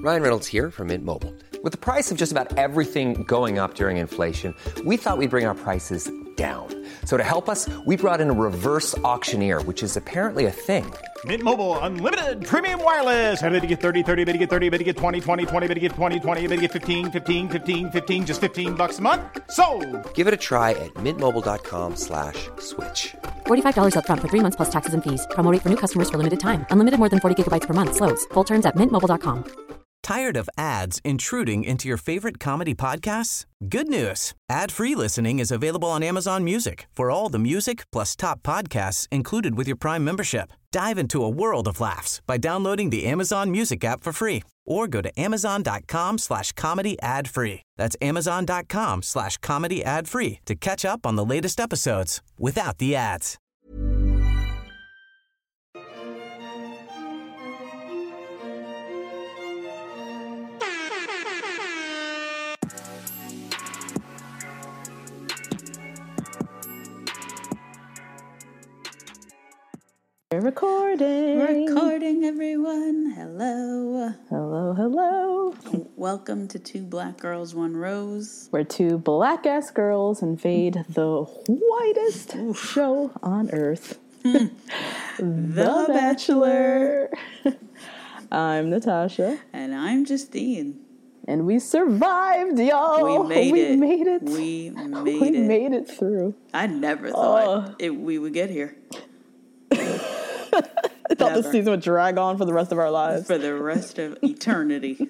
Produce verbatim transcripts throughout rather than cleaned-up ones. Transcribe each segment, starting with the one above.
Ryan Reynolds here from Mint Mobile. With the price of just about everything going up during inflation, we thought we'd bring our prices down. So to help us, we brought in a reverse auctioneer, which is apparently a thing. Mint Mobile Unlimited Premium Wireless. How to get thirty, thirty, how to get thirty, how to get twenty, twenty, twenty, how to get twenty, twenty, how to get fifteen, fifteen, fifteen, fifteen, just fifteen bucks a month? Sold! Give it a try at mintmobile.com slash switch. forty-five dollars up front for three months plus taxes and fees. Promo rate for new customers for limited time. Unlimited more than forty gigabytes per month. Slows full terms at mint mobile dot com. Tired of ads intruding into your favorite comedy podcasts? Good news. Ad-free listening is available on Amazon Music for all the music plus top podcasts included with your Prime membership. Dive into a world of laughs by downloading the Amazon Music app for free or go to amazon.com slash comedy ad free. That's amazon.com slash comedy ad free to catch up on the latest episodes without the ads. We're recording. Recording, everyone. Hello. Hello, hello. Welcome to Two Black Girls, One Rose. Where two black-ass girls invade the whitest Oof. show on earth. the, the Bachelor. Bachelor. I'm Natasha. And I'm Justine. And we survived, y'all. We made we it. Made it. We made we it. We made it through. I never thought uh, it, we would get here. I thought this season would drag on for the rest of our lives. For the rest of eternity.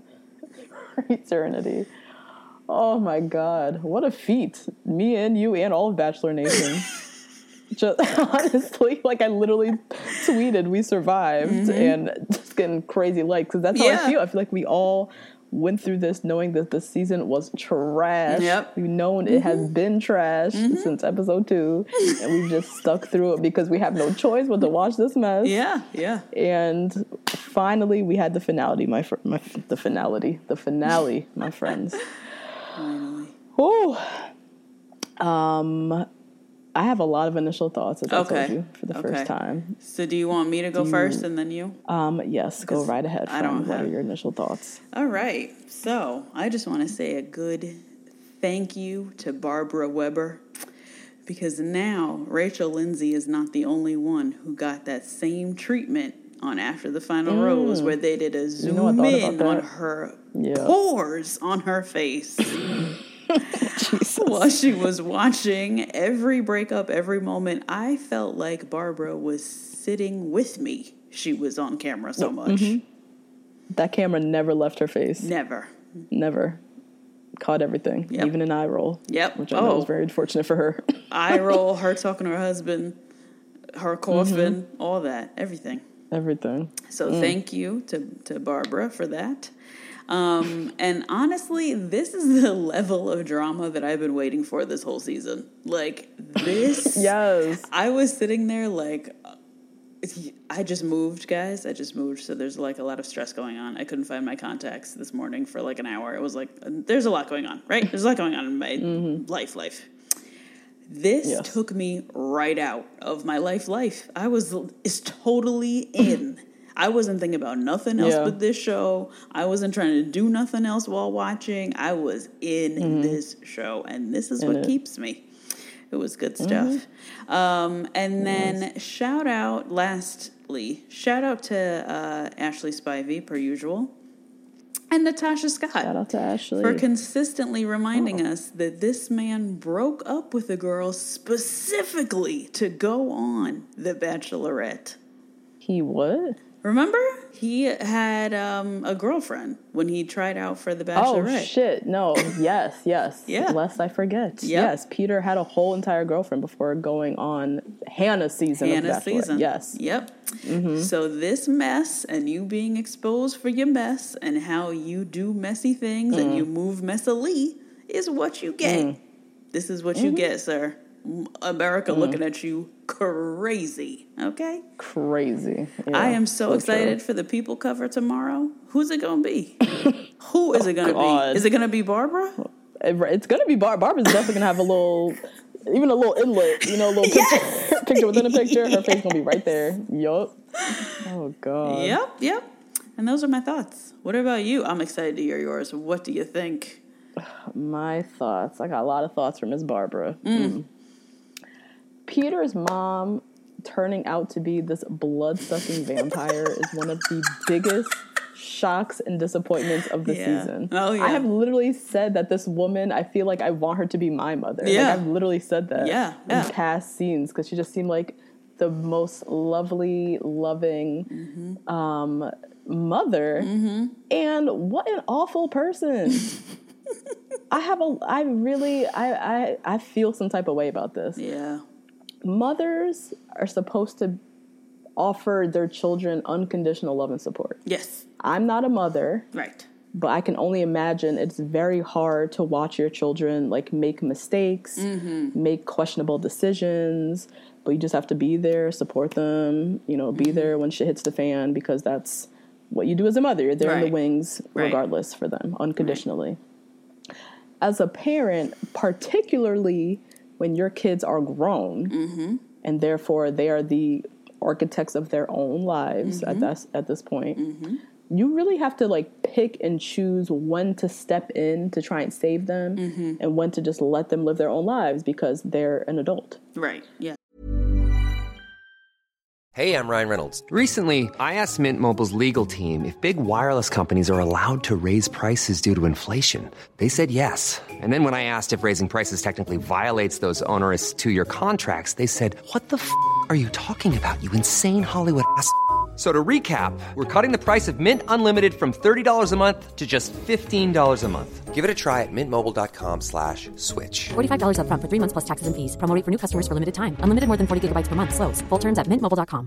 Eternity. Oh my God. What a feat. Me and you and all of Bachelor Nation. Just honestly, like I literally tweeted, we survived, mm-hmm. and just getting crazy likes because that's how yeah. I feel. I feel like we all went through this knowing that the season was trash. Yep. We've known mm-hmm. it has been trash mm-hmm. since episode two, and we've just stuck through it because we have no choice but to watch this mess. Yeah, yeah. And finally, we had the finality, my, fr- my the finality, the finale, my friends. Finally. Oh. Um. I have a lot of initial thoughts, as okay. I told you, for the okay. first time. So do you want me to go you, first and then you? Um, yes, go right ahead. I don't What have... are your initial thoughts? All right. So I just want to say a good thank you to Barbara Weber, because now Rachel Lindsay is not the only one who got that same treatment on After the Final mm. Rose, where they did a zoom you know, in on her yeah. pores on her face. Jesus. While she was watching every breakup, every moment, I felt like Barbara was sitting with me. She was on camera so much. Mm-hmm. That camera never left her face. Never. Never. Caught everything. Yep. Even an eye roll. Yep. Which I oh. know was very unfortunate for her. Eye roll, her talking to her husband, her coughing, mm-hmm. all that. Everything. Everything. So mm. thank you to, to Barbara for that. Um, and honestly, this is the level of drama that I've been waiting for this whole season. Like this. Yes. I was sitting there like, I just moved, guys. I just moved. So there's like a lot of stress going on. I couldn't find my contacts this morning for like an hour. It was like, there's a lot going on, right? There's a lot going on in my mm-hmm. life, life. This yes. took me right out of my life, life. I was is totally in. I wasn't thinking about nothing else yeah. but this show. I wasn't trying to do nothing else while watching. I was in mm-hmm. this show, and this is in what it. keeps me. It was good stuff. Mm-hmm. Um, and then nice. shout out, lastly, shout out to uh, Ashley Spivey, per usual, and Natasha Scott. Shout out to Ashley. For consistently reminding oh. us that this man broke up with a girl specifically to go on The Bachelorette. He would? Remember? He had um, a girlfriend when he tried out for The Bachelorette. Oh, shit. No. Yes, yes. Yeah. Lest I forget. Yep. Yes, Peter had a whole entire girlfriend before going on Hannah's season Hannah's of The Bachelorette. season. Yes. Yep. Mm-hmm. So this mess and you being exposed for your mess and how you do messy things mm. and you move messily is what you get. Mm. This is what mm-hmm. you get, sir. America mm. looking at you crazy, okay? Crazy. Yeah, I am so, so excited true. for the People cover tomorrow. Who's it going to be? Who is it going to God. be? Is it going to be Barbara? It's going to be Bar. Barbara's definitely going to have a little, even a little inlet, you know, a little picture, yes! picture within a picture. Her face going to be right there. Yup. Oh, God. Yep, yep. And those are my thoughts. What about you? I'm excited to hear yours. What do you think? My thoughts. I got a lot of thoughts from Miss Barbara. Mm. Mm. Peter's mom turning out to be this blood-sucking vampire is one of the biggest shocks and disappointments of the yeah. season. Oh, yeah. I have literally said that this woman, I feel like I want her to be my mother. Yeah. Like, I've literally said that yeah. in yeah. past scenes because she just seemed like the most lovely, loving mm-hmm. um, mother. Mm-hmm. And what an awful person. I have a, I really, I, I, I feel some type of way about this. Yeah. Mothers are supposed to offer their children unconditional love and support. Yes. I'm not a mother. Right. But I can only imagine it's very hard to watch your children like make mistakes, mm-hmm. make questionable decisions, but you just have to be there, support them, you know, be mm-hmm. there when shit hits the fan because that's what you do as a mother. You're there right. in the wings right. regardless for them, unconditionally. Right. As a parent, particularly when your kids are grown mm-hmm. and therefore they are the architects of their own lives mm-hmm. at this at this point, mm-hmm. you really have to like pick and choose when to step in to try and save them mm-hmm. and when to just let them live their own lives because they're an adult. Right. Yeah. Hey, I'm Ryan Reynolds. Recently, I asked Mint Mobile's legal team if big wireless companies are allowed to raise prices due to inflation. They said yes. And then when I asked if raising prices technically violates those onerous two-year contracts, they said, "What the f*** are you talking about, you insane Hollywood ass f- So to recap, we're cutting the price of Mint Unlimited from thirty dollars a month to just fifteen dollars a month. Give it a try at mintmobile.com slash switch. forty-five dollars up front for three months plus taxes and fees. Promo rate for new customers for limited time. Unlimited more than forty gigabytes per month. Slows full terms at mint mobile dot com.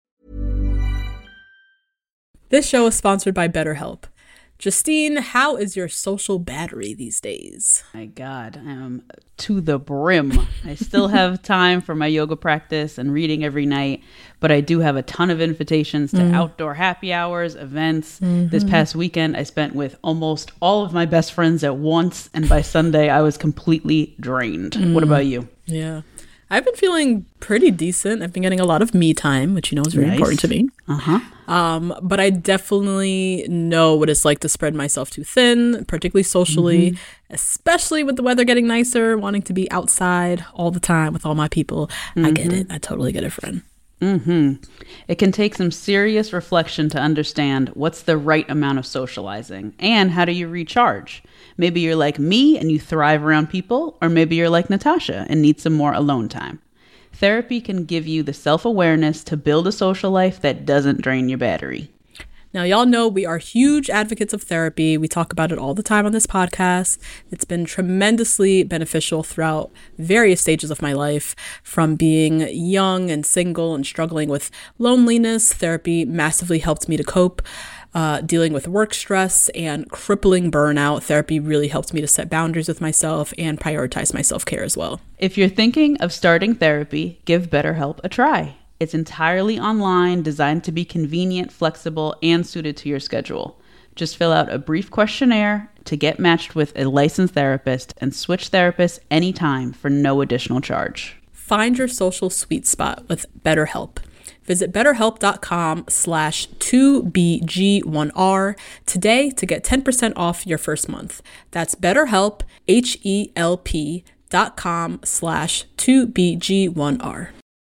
This show is sponsored by BetterHelp. Justine, how is your social battery these days? My God, I am to the brim. I still have time for my yoga practice and reading every night, but I do have a ton of invitations to mm. outdoor happy hours, events. Mm-hmm. This past weekend, I spent with almost all of my best friends at once, and by Sunday, I was completely drained. Mm. What about you? Yeah. I've been feeling pretty decent. I've been getting a lot of me time, which you know is very nice. important to me. Uh-huh. Um, but I definitely know what it's like to spread myself too thin, particularly socially, mm-hmm. especially with the weather getting nicer, wanting to be outside all the time with all my people. Mm-hmm. I get it. I totally get it, friend. Mm-hmm. It can take some serious reflection to understand what's the right amount of socializing and how do you recharge. Maybe you're like me and you thrive around people, or maybe you're like Natasha and need some more alone time. Therapy can give you the self-awareness to build a social life that doesn't drain your battery. Now, y'all know we are huge advocates of therapy. We talk about it all the time on this podcast. It's been tremendously beneficial throughout various stages of my life. From being young and single and struggling with loneliness, therapy massively helped me to cope. Uh, dealing with work stress and crippling burnout, therapy really helped me to set boundaries with myself and prioritize my self-care as well. If you're thinking of starting therapy, give BetterHelp a try. It's entirely online, designed to be convenient, flexible, and suited to your schedule. Just fill out a brief questionnaire to get matched with a licensed therapist and switch therapists anytime for no additional charge. Find your social sweet spot with BetterHelp. Visit betterhelp.com slash 2BG1R today to get ten percent off your first month. That's BetterHelp, H-E-L-P dot com slash 2BG1R.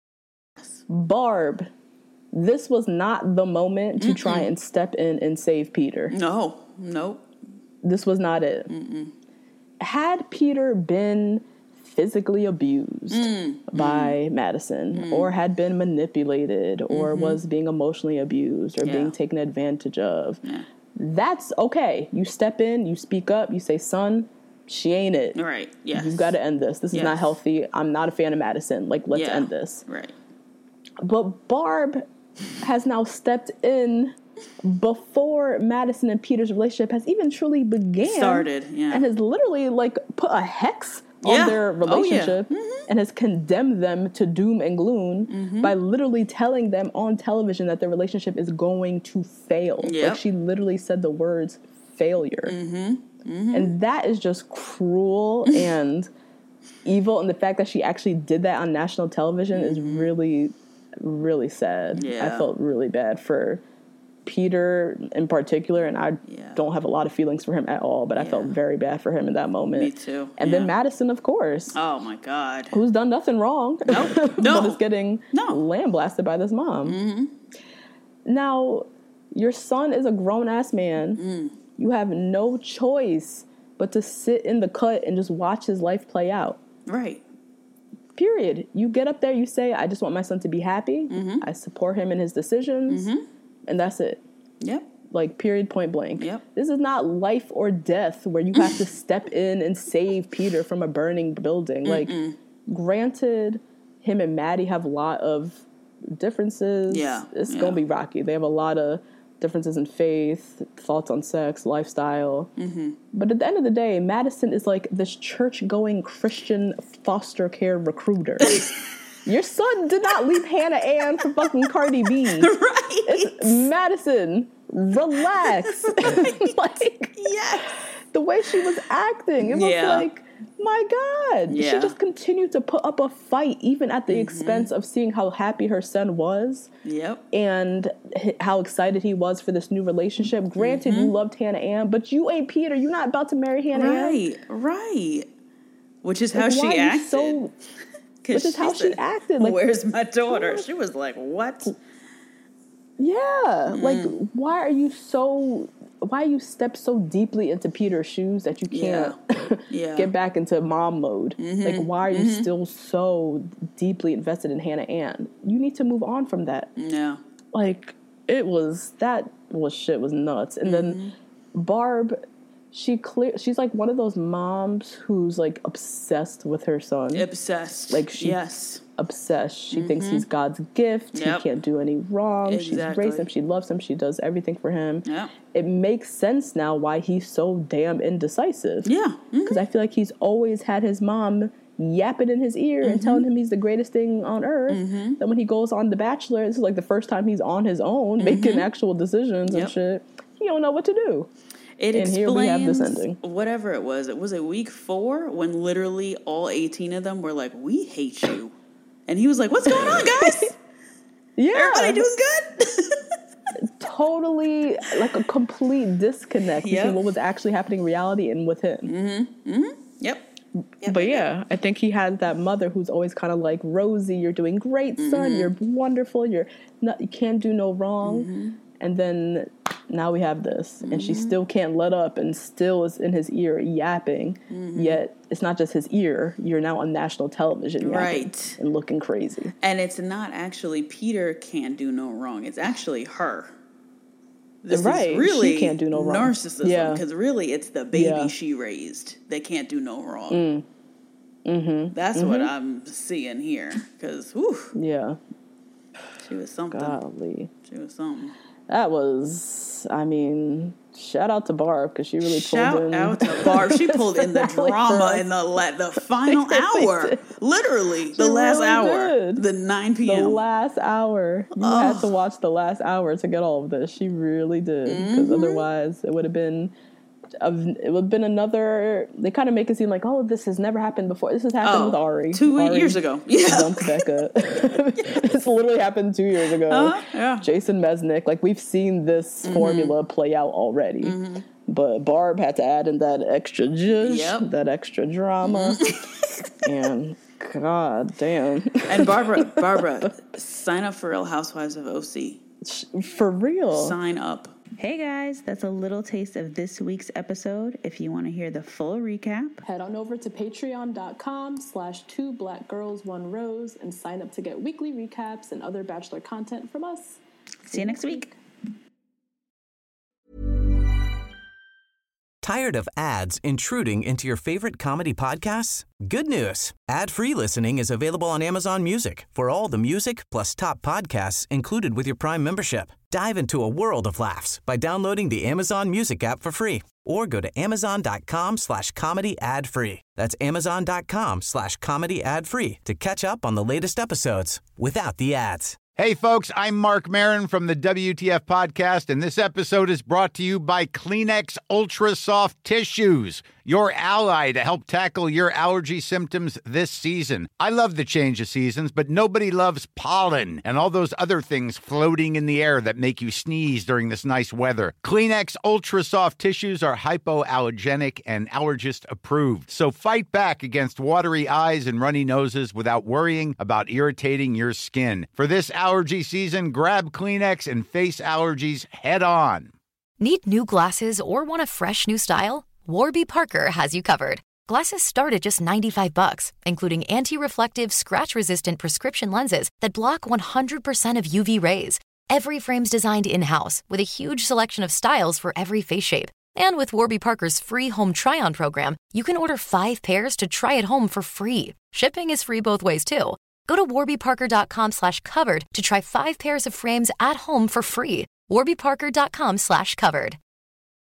Barb, this was not the moment to Mm-mm. try and step in and save Peter. No, nope. This was not it. Mm-mm. Had Peter been physically abused mm, by mm, Madison mm. or had been manipulated or mm-hmm. was being emotionally abused or yeah. being taken advantage of, yeah. that's okay. You step in, you speak up, you say, son, she ain't it. Right, yes. You've got to end this. This yes. is not healthy. I'm not a fan of Madison. Like, let's yeah. end this. Right. But Barb has now stepped in before Madison and Peter's relationship has even truly began. Started, yeah. And has literally, like, put a hex yeah. on their relationship oh, yeah. mm-hmm. and has condemned them to doom and gloom mm-hmm. by literally telling them on television that their relationship is going to fail. Yep. Like, she literally said the words failure. Mm-hmm. Mm-hmm. And that is just cruel and evil. And the fact that she actually did that on national television mm-hmm. is really, really sad. Yeah. I felt really bad for Peter in particular, and I Yeah. don't have a lot of feelings for him at all, but I felt Yeah. very bad for him in that moment. Me too. And Yeah. then Madison, of course, Oh my God. who's done nothing wrong, No, no. but is getting No. lambasted by this mom. Mm-hmm. Now, your son is a grown-ass man. Mm. You have no choice but to sit in the cut and just watch his life play out. Right. Period. You get up there, you say, I just want my son to be happy. Mm-hmm. I support him in his decisions. Mm-hmm. And that's it. Yep. Like, period, point blank. Yep. This is not life or death where you have to step in and save Peter from a burning building. Like, granted, him and Maddie have a lot of differences. Yeah, It's yeah. going to be rocky. They have a lot of differences in faith, thoughts on sex, lifestyle. Mm-hmm. But at the end of the day, Madison is like this church-going Christian foster care recruiter. Your son did not leave Hannah Ann for fucking Cardi B. Right. It's Madison. Relax. Like, Yes. the way she was acting, it was Yeah. like, my God. She Yeah. just continued to put up a fight, even at the expense of seeing how happy her son was Yep. and h- how excited he was for this new relationship. Granted, you loved Hannah Ann, but you ain't Peter. You're not about to marry Hannah Ann. Right. Right. Which is how Like, she why are you acted. so- 'Cause which is how she said, acted, like- Where's my daughter? She was like, what? Yeah, like, Mm. why are you so, why you step so deeply into Peter's shoes that you can't Yeah. Yeah. get back into mom mode? Like, why are you still so deeply invested in Hannah Ann? You need to move on from that. No. Like, it was, that was shit was nuts. And then Barb, she clear, she's like one of those moms who's like obsessed with her son. Obsessed. Like, she- yes. Obsessed. She thinks he's God's gift. Yep. He can't do any wrong. She's Exactly. raised him. She loves him. She does everything for him. Yeah. It makes sense now why he's so damn indecisive. Yeah. Mhm. Because I feel like he's always had his mom yapping in his ear and telling him he's the greatest thing on earth. Then when he goes on The Bachelor, this is like the first time he's on his own, making actual decisions and Yep. shit. He don't know what to do. It And explains here we have this ending. whatever it was. It was a week four when literally all eighteen of them were like, "We hate you," and he was like, "What's going on, guys? Yeah. Everybody doing good?" Totally like a complete disconnect Yep. between what was actually happening in reality and with him. Yep. But yeah, I think he had that mother who's always kind of like, Rosie, you're doing great, son. You're wonderful. You're not, you can't do no wrong. And then now we have this, and she still can't let up, and still is in his ear yapping. Yet it's not just his ear; you're now on national television, yapping Right. and looking crazy. And it's not actually Peter can't do no wrong. It's actually her. This Right. is really She can't do no wrong. narcissism Yeah. because really it's the baby Yeah. she raised that can't do no wrong. Mm. That's what I'm seeing here because Yeah, she was something. golly. She was something. That was, I mean, shout out to Barb because she really pulled Shout in. out to Barb. She pulled in the finale for drama us. in the la- the final She really hour. did. Literally, the She last really hour. did. The nine The p.m. last hour. You had to watch the last hour to get all of this. She really did. Because Mm-hmm. otherwise, it would have been. Of, it would have been another. They kind of make it seem like, oh, this has never happened before. This has happened Oh, with Ari. two Ari years ago. Yeah. dumped Becca. It's literally happened two years ago. Uh-huh, yeah. Jason Mesnick. Like, we've seen this formula play out already. But Barb had to add in that extra zhuzh, Yep. that extra drama. And god damn. And Barbara, Barbara, sign up for Real Housewives of O C. For real. Sign up. Hey guys, that's a little taste of this week's episode. If you want to hear the full recap, Head on over to patreon.com slash two black girls, one rose and sign up to get weekly recaps and other Bachelor content from us. see you next week. Tired of ads intruding into your favorite comedy podcasts? Good news. Ad-free listening is available on Amazon Music for all the music plus top podcasts included with your Prime membership. Dive into a world of laughs by downloading the Amazon Music app for free or go to amazon.com slash comedy ad free. That's amazon.com slash comedy ad free to catch up on the latest episodes without the ads. Hey, folks, I'm Mark Maron from the W T F Podcast, and this episode is brought to you by Kleenex Ultra Soft Tissues, your ally to help tackle your allergy symptoms this season. I love the change of seasons, but nobody loves pollen and all those other things floating in the air that make you sneeze during this nice weather. Kleenex Ultra Soft Tissues are hypoallergenic and allergist approved. So fight back against watery eyes and runny noses without worrying about irritating your skin. For this allergy season, grab Kleenex and face allergies head on. Need new glasses or want a fresh new style? Warby Parker has you covered. Glasses start at just ninety-five bucks, including anti-reflective, scratch-resistant prescription lenses that block one hundred percent of U V rays. Every frame's designed in-house with a huge selection of styles for every face shape. And with Warby Parker's free home try-on program, you can order five pairs to try at home for free. Shipping is free both ways, too. Go to warbyparker.com slash covered to try five pairs of frames at home for free. warbyparker.com slash covered.